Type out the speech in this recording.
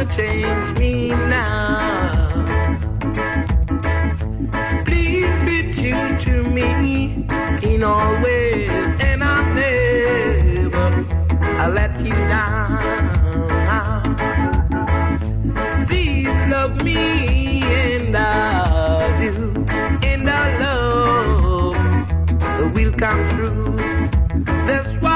change me now. Please be true to me in all ways, and I'll never let you down. Please love me, and I'll do, and our love will come true. That's why